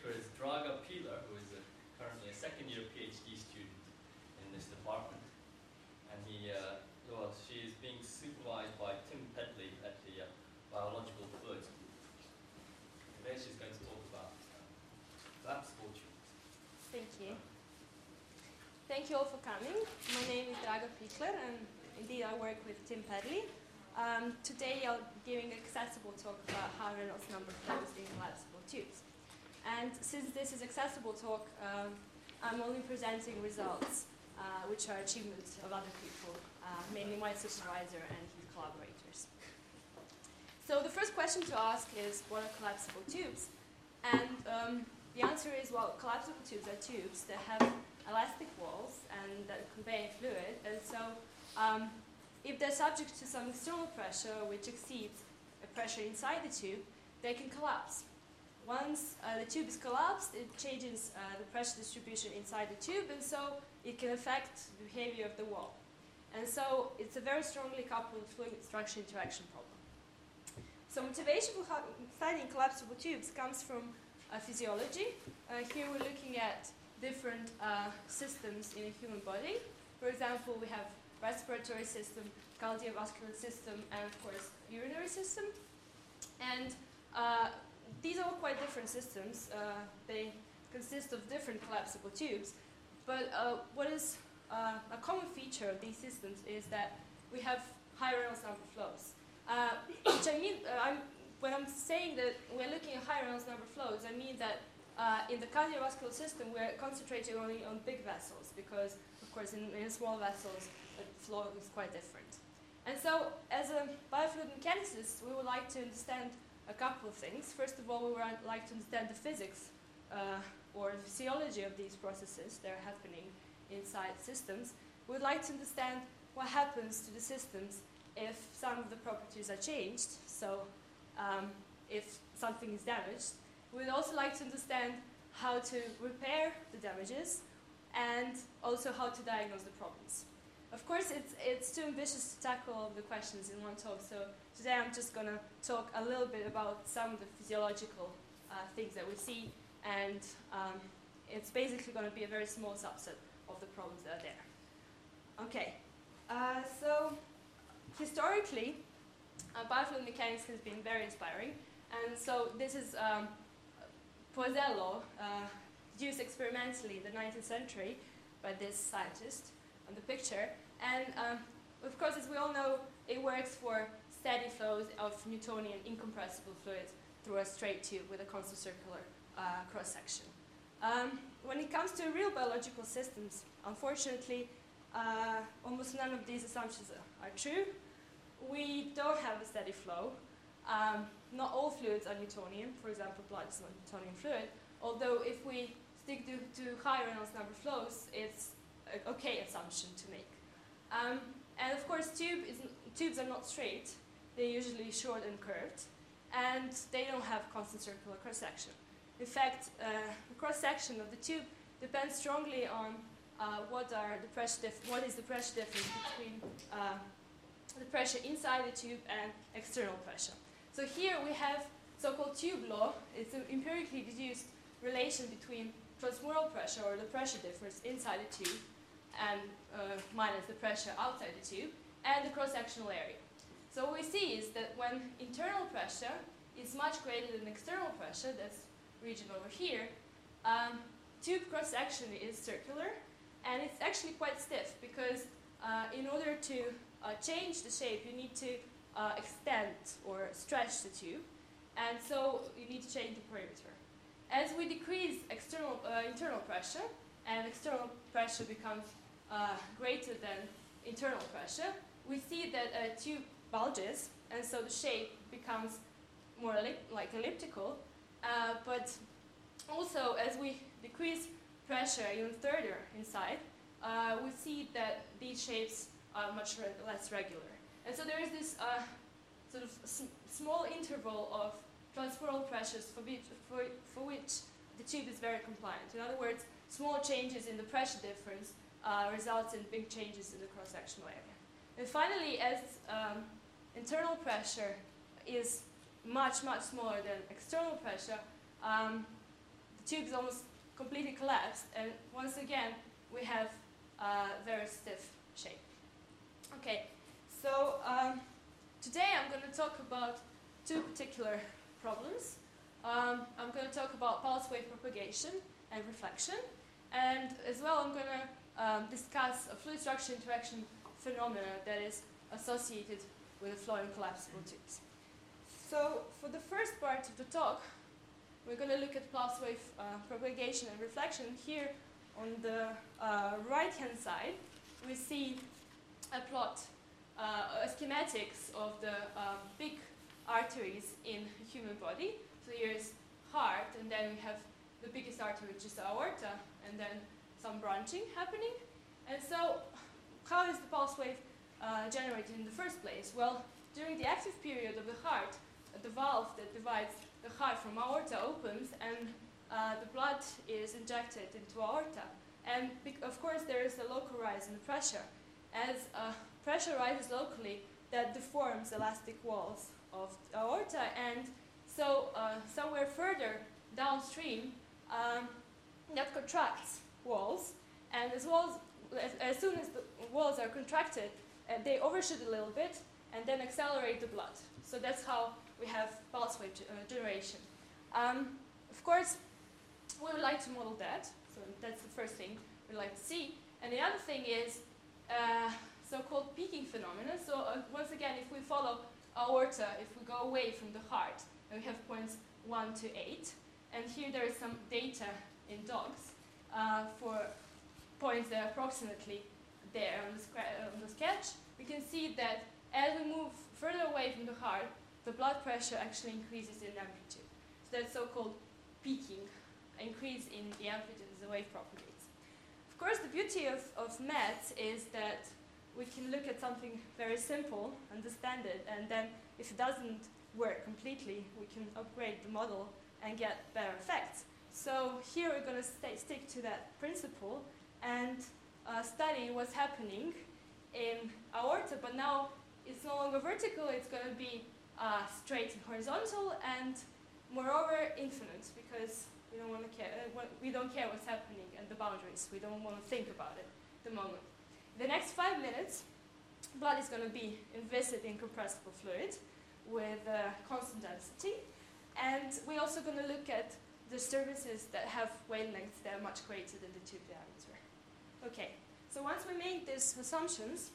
speaker is Draga Pilar, who is currently a second-year PhD student in this department. And she is being supervised by Tim Pedley at the Biological Fluids Group. Today she's going to talk about collapsible tubes. Thank you. Thank you all for coming. My name is Draga Pilar, and indeed I work with Tim Pedley. Today I'll be giving an accessible talk about high Reynolds number flows in collapsible tubes. And since this is accessible talk, I'm only presenting results which are achievements of other people, mainly my supervisor and his collaborators. So the first question to ask is, what are collapsible tubes? And the answer is, well, collapsible tubes are tubes that have elastic walls and that convey fluid. And so if they're subject to some external pressure which exceeds the pressure inside the tube, they can collapse. Once the tube is collapsed, it changes the pressure distribution inside the tube, and so it can affect the behavior of the wall. And so it's a very strongly coupled fluid structure interaction problem. So motivation for studying collapsible tubes comes from physiology. Here we're looking at different systems in a human body. For example, we have respiratory system, cardiovascular system, and of course urinary system. And these are all quite different systems. They consist of different collapsible tubes. But what is a common feature of these systems is that we have high Reynolds number flows. Which I mean, when I'm saying that we're looking at high Reynolds number flows, I mean that in the cardiovascular system we're concentrating only on big vessels, because of course in small vessels the flow is quite different. And so as a biofluid mechanicist, we would like to understand a couple of things. First of all, we would like to understand the physics or the physiology of these processes that are happening inside systems. We would like to understand what happens to the systems if some of the properties are changed, so if something is damaged. We would also like to understand how to repair the damages and also how to diagnose the problems. Of course, it's too ambitious to tackle all of the questions in one talk, so today I'm just going to talk a little bit about some of the physiological things that we see, and it's basically going to be a very small subset of the problems that are there. Okay, so historically, biofluid mechanics has been very inspiring, and so this is Poiseuille law, used experimentally in the 19th century by this scientist on the picture. And of course, as we all know, it works for steady flows of Newtonian incompressible fluids through a straight tube with a constant circular cross-section. When it comes to real biological systems, unfortunately, almost none of these assumptions are true. We don't have a steady flow. Not all fluids are Newtonian. For example, blood is not Newtonian fluid. Although if we stick to high Reynolds number flows, it's an okay assumption to make. And of course, tubes are not straight. They're usually short and curved. And they don't have constant circular cross-section. In fact, the cross-section of the tube depends strongly on what is the pressure difference between the pressure inside the tube and external pressure. So here we have so-called tube law. It's an empirically deduced relation between transmural pressure, or the pressure difference inside the tube, and minus the pressure outside the tube, and the cross-sectional area. So what we see is that when internal pressure is much greater than external pressure, that's region over here, tube cross-section is circular, and it's actually quite stiff, because in order to change the shape, you need to extend or stretch the tube, and so you need to change the perimeter. As we decrease internal pressure, and external pressure becomes greater than internal pressure, we see that a tube bulges, and so the shape becomes more like elliptical. But also, as we decrease pressure even further inside, we see that these shapes are much less regular. And so there is this sort of small interval of transmural pressures for which the tube is very compliant. In other words, small changes in the pressure difference results in big changes in the cross-sectional area. And finally, as internal pressure is much, much smaller than external pressure, the tube is almost completely collapsed, and once again we have a very stiff shape. Okay, so today I'm going to talk about two particular problems. I'm going to talk about pulse wave propagation and reflection, and as well I'm going to discuss a fluid structure interaction phenomena that is associated with the flowing collapsible tubes. So for the first part of the talk, we're going to look at pulse wave propagation and reflection. Here on the right-hand side, we see a plot, schematics of the big arteries in the human body. So here's heart, and then we have the biggest artery, which is the aorta, and then some branching happening. And so how is the pulse wave generated in the first place? Well, during the active period of the heart, the valve that divides the heart from aorta opens, and the blood is injected into aorta. And of course there is a local rise in the pressure. As pressure rises locally, that deforms elastic walls of the aorta, and so somewhere further downstream that contracts walls, and as soon as the walls are contracted, they overshoot a little bit and then accelerate the blood. So that's how we have pulse wave generation. Of course, we would like to model that, so that's the first thing we'd like to see. And the other thing is so-called peaking phenomena. So once again, if we follow aorta, if we go away from the heart, and we have points 1 to 8, and here there is some data in dogs for points that are approximately there on the sketch, we can see that as we move further away from the heart, the blood pressure actually increases in amplitude. So that's so-called peaking, increase in the amplitude as the wave propagates. Of course, the beauty of maths is that we can look at something very simple, understand it, and then if it doesn't work completely, we can upgrade the model and get better effects. So here we're going to stick to that principle and study what's happening in aorta, but now it's no longer vertical, it's going to be straight and horizontal, and moreover infinite, because we don't want to care. We don't care what's happening at the boundaries. We don't want to think about it at the moment. The next 5 minutes, blood is going to be invested in compressible fluid with constant density, and we're also going to look at disturbances that have wavelengths that are much greater than the tube diameter. Okay, so once we make these assumptions,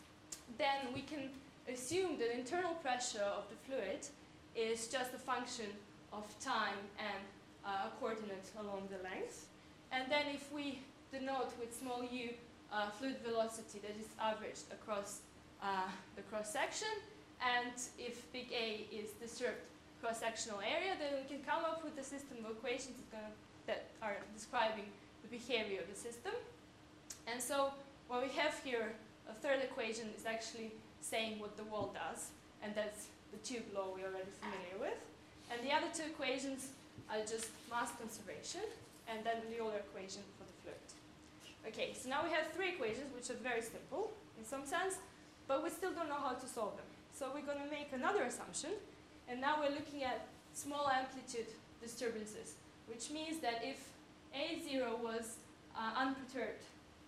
then we can assume that internal pressure of the fluid is just a function of time and a coordinate along the length. And then if we denote with small u fluid velocity that is averaged across the cross-section, and if big A is disturbed cross-sectional area, then we can come up with a system of equations that are describing the behavior of the system. And so what we have here, a third equation is actually saying what the wall does, and that's the tube law we're already familiar with. And the other two equations are just mass conservation, and then the Euler equation for the fluid. Okay, so now we have three equations, which are very simple in some sense, but we still don't know how to solve them. So we're going to make another assumption, and now we're looking at small amplitude disturbances, which means that if A0 was unperturbed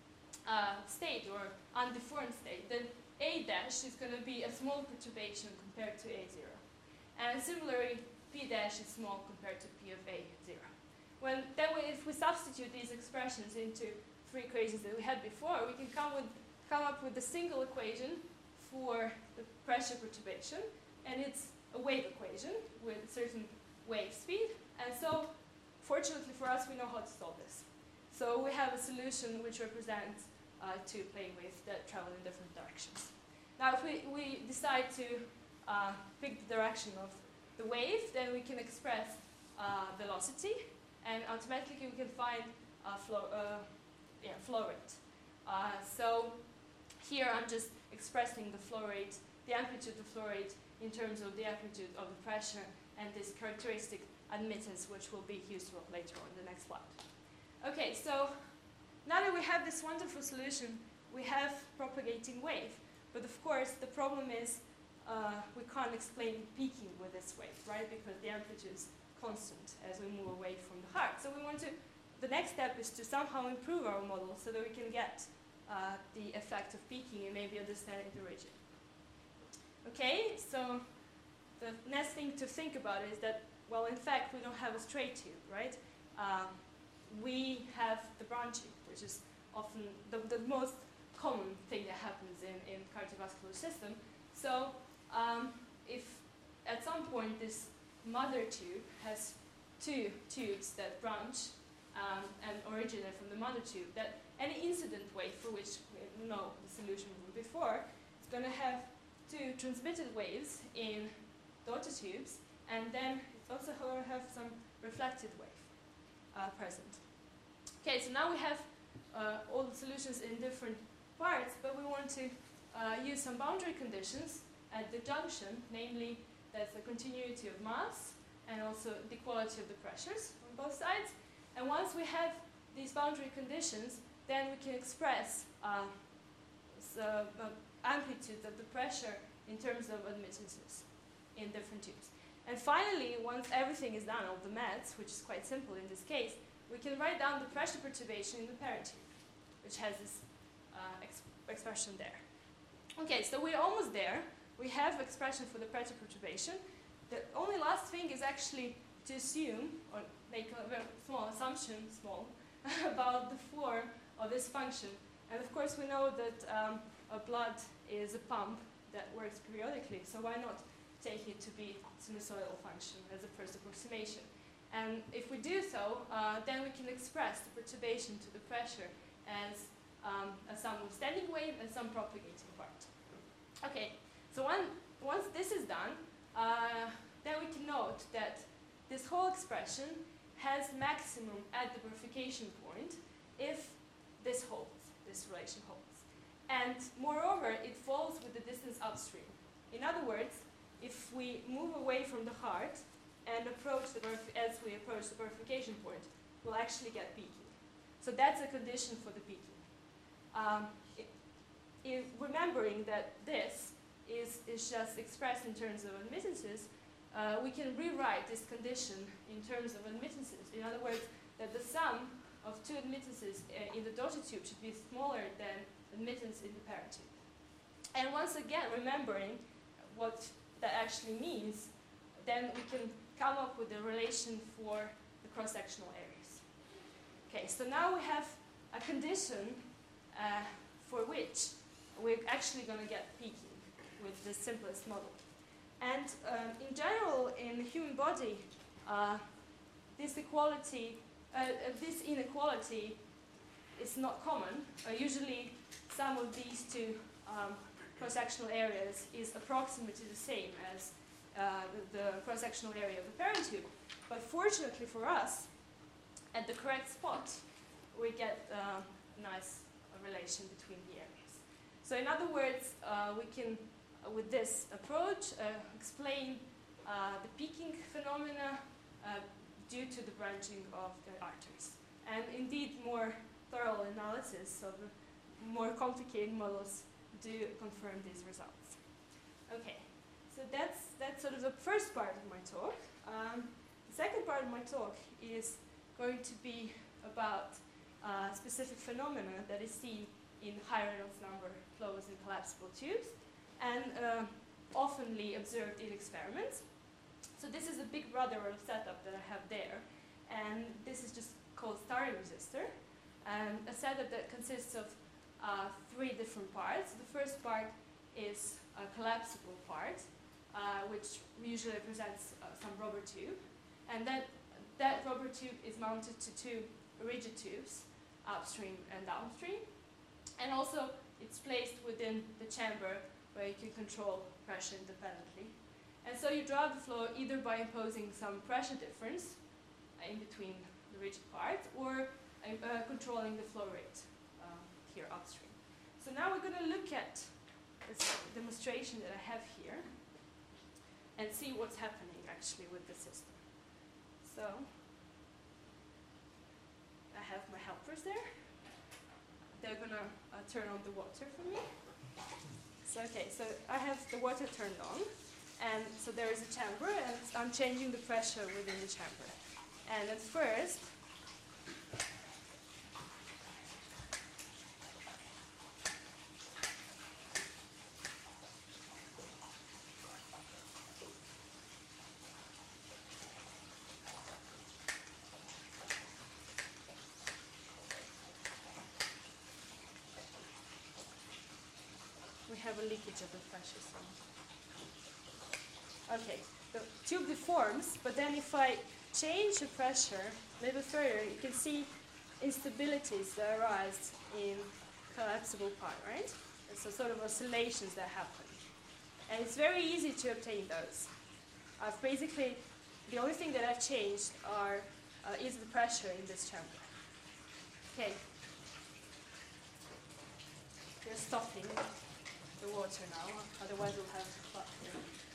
state or undeformed state, then A dash is going to be a small perturbation compared to A0. And similarly, P dash is small compared to P of A0. If we substitute these expressions into three equations that we had before, we can come up with a single equation for the pressure perturbation, and it's a wave equation with a certain wave speed. And so, fortunately for us, we know how to solve this. So we have a solution which represents two plane waves that travel in different directions. Now, if we decide to pick the direction of the wave, then we can express velocity, and automatically we can find flow rate. So here I'm just expressing the flow rate, the amplitude of flow rate in terms of the amplitude of the pressure and this characteristic admittance, which will be useful later on in the next slide. Okay, so now that we have this wonderful solution, we have propagating wave. But of course, the problem is we can't explain peaking with this wave, right? Because the amplitudes constant as we move away from the heart. So we want to, the next step is to somehow improve our model so that we can get the effect of peaking and maybe understanding the origin. Okay, so the next thing to think about is that, well, in fact, we don't have a straight tube, right? We have the branching, which is often the most common thing that happens in cardiovascular system. So if at some point this mother tube has two tubes that branch and originate from the mother tube, that any incident wave for which we know the solution from before is going to have two transmitted waves in daughter tubes, and then it's also going to have some reflected wave present. Okay, so now we have all the solutions in different parts, but we want to use some boundary conditions at the junction, namely that's the continuity of mass and also the equality of the pressures on both sides. And once we have these boundary conditions, then we can express the amplitude of the pressure in terms of admittances in different tubes. And finally, once everything is done, all the maths, which is quite simple in this case, we can write down the pressure perturbation in the parent tube, which has this expression there. Okay, so we're almost there. We have expression for the pressure perturbation. The only last thing is actually to assume, or make a very small assumption, about the form of this function. And of course we know that a blood is a pump that works periodically, so why not take it to be sinusoidal function as a first approximation? And if we do so, then we can express the perturbation to the pressure as some standing wave and some propagating part. Okay, so once this is done, then we can note that this whole expression has maximum at the verification point if this holds, this relation holds. And moreover, it falls with the distance upstream. In other words, if we move away from the heart and approach as we approach the verification point, we'll actually get peaking. So that's a condition for the peaking. Remembering that this is just expressed in terms of admittances, we can rewrite this condition in terms of admittances. In other words, that the sum of two admittances in the daughter tube should be smaller than admittance in the parent tube. And once again, remembering what that actually means, then we can come up with a relation for the cross-sectional areas. Okay, so now we have a condition for which we're actually going to get peaking with the simplest model. And in general, in the human body, this inequality is not common. Usually, sum of these two cross-sectional areas is approximately the same as the cross-sectional area of the parent tube. But fortunately for us, at the correct spot, we get a nice relation between the areas. So in other words, we can, with this approach, explain the peaking phenomena due to the branching of the arteries. And indeed, more thorough analysis of more complicated models do confirm these results. Okay, so that's sort of the first part of my talk. The second part of my talk is going to be about specific phenomena that is seen in high Reynolds number flows in collapsible tubes and oftenly observed in experiments. So this is a big brother of setup that I have there, and this is just called starting resistor, a setup that consists of three different parts. The first part is a collapsible part, which usually represents some rubber tube, and that rubber tube is mounted to two rigid tubes, upstream and downstream, and also it's placed within the chamber where you can control pressure independently. And so you drive the flow either by imposing some pressure difference in between the rigid parts or controlling the flow rate here upstream. So now we're going to look at this demonstration that I have here and see what's happening actually with the system. So I have my helpers there. They're going to turn on the water for me. So okay, so I have the water turned on, And so there is a chamber, and I'm changing the pressure within the chamber. And at first, we have a leakage of the pressure. Okay, the tube deforms, but then if I change the pressure a little further, you can see instabilities that arise in collapsible part, right? And so sort of oscillations that happen. And it's very easy to obtain those. I've basically, the only thing that I've changed is the pressure in this chamber. Okay. We're stopping the water now, otherwise we'll have clot here.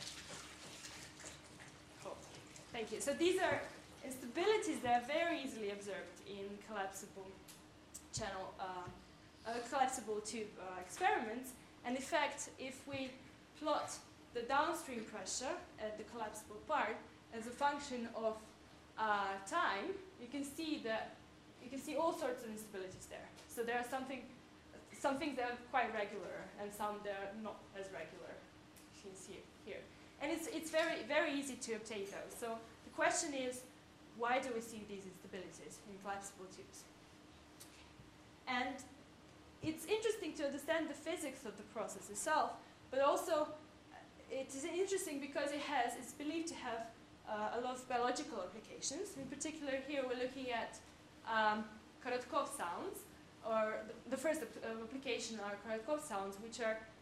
Cool. Thank you. So these are instabilities that are very easily observed in collapsible channel, collapsible tube experiments. And in fact, if we plot the downstream pressure at the collapsible part as a function of time, you can see all sorts of instabilities there. So there are some things that are quite regular and some that are not as regular. You can see it here. And it's very, very easy to obtain those. So the question is, why do we see these instabilities in collapsible tubes? And it's interesting to understand the physics of the process itself, but also it is interesting because it's believed to have a lot of biological applications. In particular, here we're looking at Korotkov sounds, or the first application are Korotkov sounds, which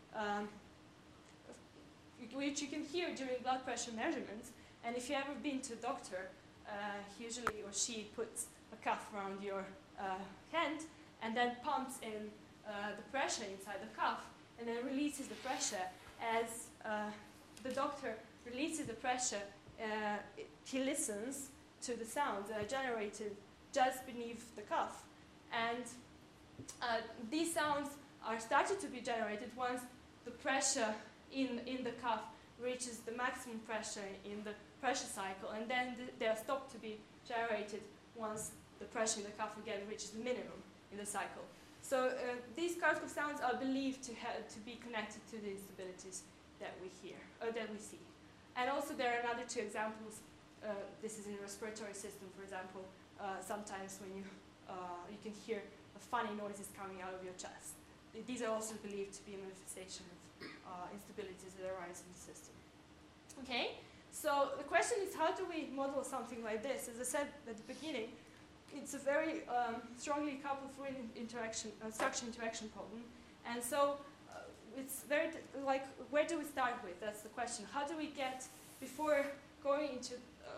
you can hear during blood pressure measurements. And if you've ever been to a doctor, he or she puts a cuff around your hand and then pumps in the pressure inside the cuff and then releases the pressure. As the doctor releases the pressure, he listens to the sounds that are generated just beneath the cuff. And these sounds are started to be generated once the pressure in the cuff reaches the maximum pressure in the pressure cycle, and then they are stopped to be generated once the pressure in the cuff again reaches the minimum in the cycle. So these Korotkov sounds are believed to be connected to the instabilities that we hear, or that we see. And also there are another two examples. This is in the respiratory system, for example. Sometimes when you can hear funny noises coming out of your chest. These are also believed to be a manifestation of instabilities that arise in the system. Okay, so the question is, how do we model something like this? As I said at the beginning, it's a very strongly coupled fluid structure interaction problem. And so it's very, where do we start with? That's the question. How do we get, before going into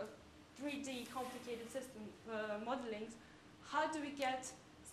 3D complicated system modeling, how do we get,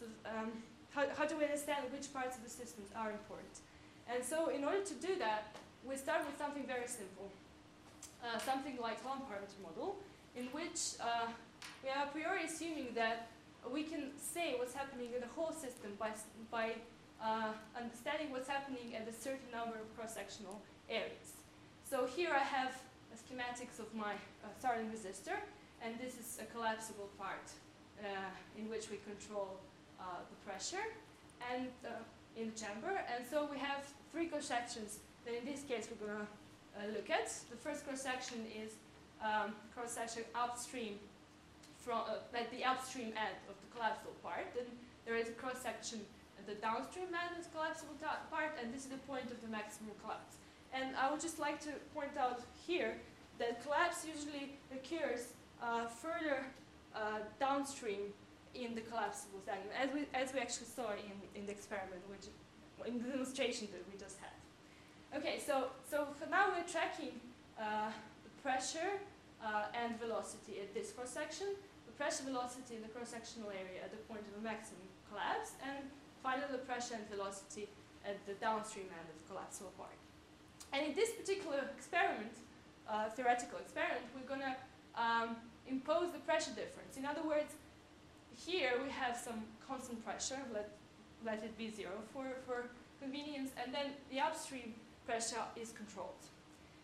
how do we understand which parts of the systems are important? And so in order to do that, we start with something very simple. Something like one parameter model, in which we are a priori assuming that we can say what's happening in the whole system by understanding what's happening at a certain number of cross-sectional areas. So here I have a schematics of my Starling resistor, and this is a collapsible part in which we control the pressure and in the chamber. And so we have three cross-sections that in this case we're going to look at. The first cross-section is cross-section upstream from at the upstream end of the collapsible part. Then there is a cross-section at the downstream end of the collapsible part, and this is the point of the maximum collapse. And I would just like to point out here that collapse usually occurs further downstream in the collapsible segment, as we actually saw in the experiment, in the demonstration that we just had. Okay, so for now we're tracking the pressure and velocity at this cross-section, the pressure velocity in the cross-sectional area at the point of the maximum collapse, and finally the pressure and velocity at the downstream end of the collapsible part. And in this particular experiment, theoretical experiment, we're going to impose the pressure difference. In other words, here we have some constant pressure, let it be 0 for convenience, and then the upstream pressure is controlled.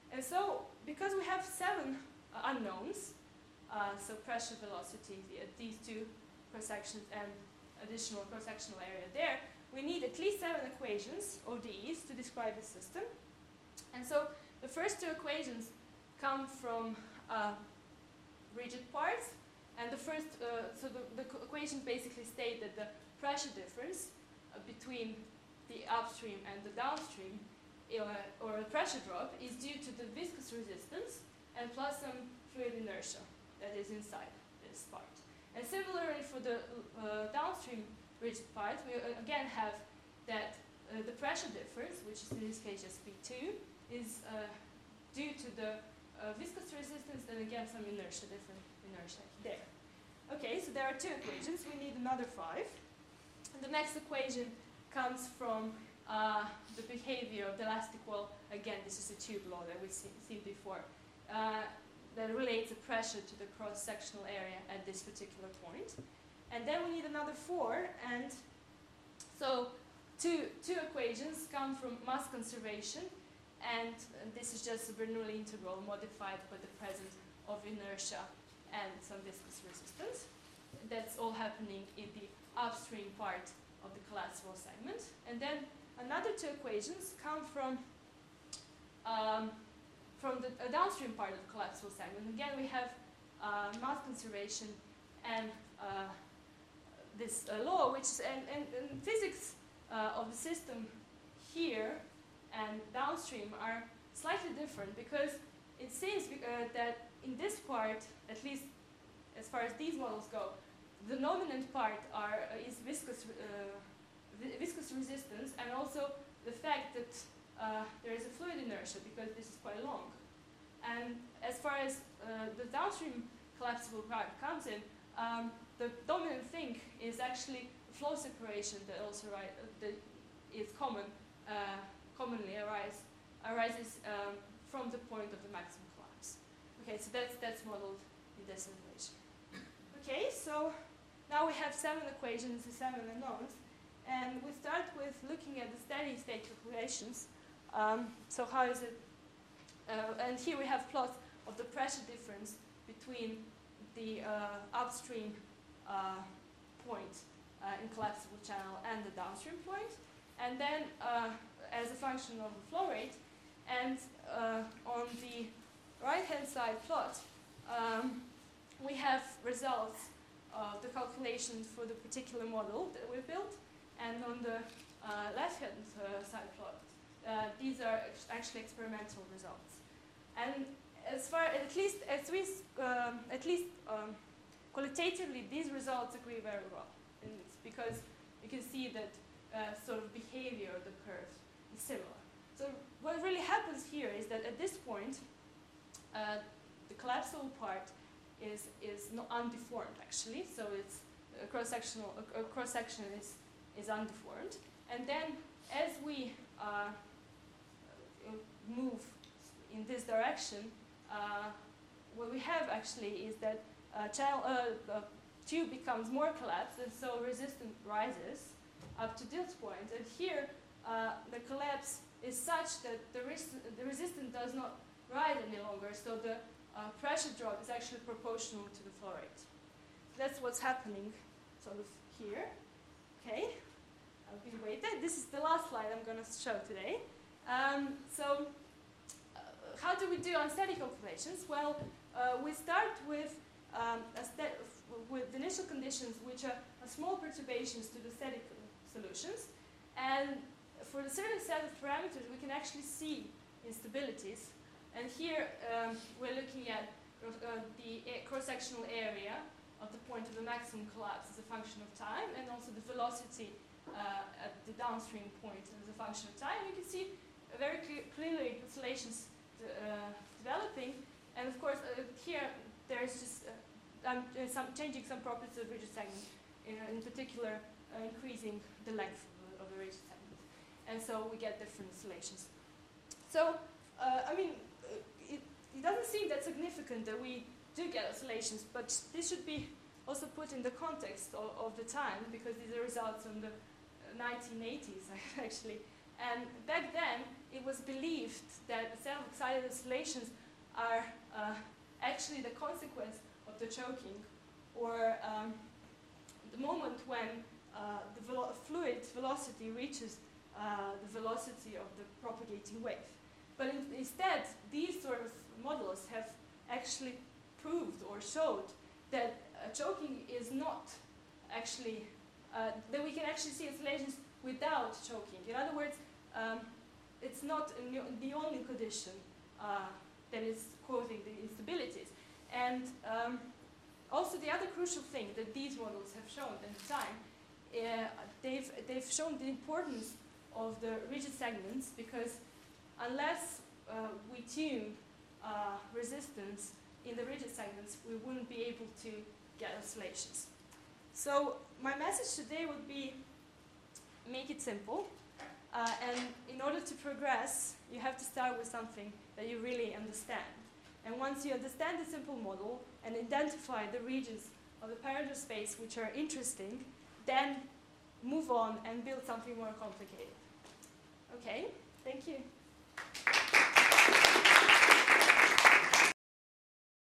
And so, because we have 7 unknowns, so pressure, velocity, these 2 cross-sections and additional cross-sectional area there, we need at least 7 equations, ODEs, to describe the system. And so the first 2 equations come from rigid parts, and the first, so the equations basically state that the pressure difference between the upstream and the downstream, or a pressure drop, is due to the viscous resistance and plus some fluid inertia that is inside this part. And similarly for the downstream rigid part, we again have that the pressure difference, which is in this case just V2, is due to the viscous resistance and again some inertia, different inertia there. Okay, so there are 2 equations. We need another 5. And the next equation comes from the behavior of the elastic wall. Again, this is a tube law that we've seen before. That relates the pressure to the cross-sectional area at this particular point. And then we need another 4, and so two equations come from mass conservation, and this is just a Bernoulli integral modified by the presence of inertia and some viscous resistance. That's all happening in the upstream part of the collapsible segment. And then another 2 equations come from the downstream part of the collapsible segment. Again, we have mass conservation and this law, which is, and physics of the system here and downstream are slightly different, because it seems that in this part, at least as far as these models go, the dominant part is viscous resistance, and also the fact that there is a fluid inertia, because this is quite long. And as far as the downstream collapsible part comes in, the dominant thing is actually flow separation that also that is commonly arises from the point of the maximum collapse. Okay, so that's modeled in this equation. Okay, so now we have 7 equations and 7 unknowns, and we start with looking at the steady state calculations. So how is it? And here we have plots of the pressure difference between the upstream point in collapsible channel and the downstream point, and then as a function of the flow rate. And on the right-hand side plot, we have results of the calculations for the particular model that we built, and on the left-hand side plot, these are actually experimental results. And as far, at least qualitatively, these results agree very well. And it's because you can see that sort of behavior of the curve is similar. So what really happens here is that at this point, the collapsible part is not undeformed actually. So it's a cross section is undeformed. And then as we move in this direction, what we have actually is that the tube becomes more collapsed, and so resistance rises up to this point. And here, the collapse is such that the resistance does not rise any longer, so the pressure drop is actually proportional to the flow rate. That's what's happening sort of here. Okay, I'll be waiting. This is the last slide I'm going to show today. So how do we do on steady calculations? Well, we start with initial conditions which are small perturbations to the steady solutions, and for a certain set of parameters we can actually see instabilities. And here we're looking at the cross-sectional area of the point of the maximum collapse as a function of time, and also the velocity at the downstream point as a function of time. You can see very clearly oscillations developing, and of course here there's just changing some properties of the rigid segment, in particular increasing the length of the rigid segment, and so we get different oscillations. So I mean, it doesn't seem that significant that we do get oscillations, but this should be also put in the context of the time, because these are results from the 1980s actually. And back then, it was believed that one-sided oscillations are actually the consequence of the choking, or the moment when the fluid velocity reaches the velocity of the propagating wave. But instead, these sort of models have actually proved or showed that choking is not actually, that we can actually see oscillations without choking. In other words, it's not the only condition that is causing the instabilities. And also the other crucial thing that these models have shown at the time, they've shown the importance of the rigid segments, because unless we tune resistance in the rigid segments, we wouldn't be able to get oscillations. So my message today would be, make it simple. And in order to progress, you have to start with something that you really understand. And once you understand the simple model and identify the regions of the parameter space which are interesting, then move on and build something more complicated. Okay, thank you.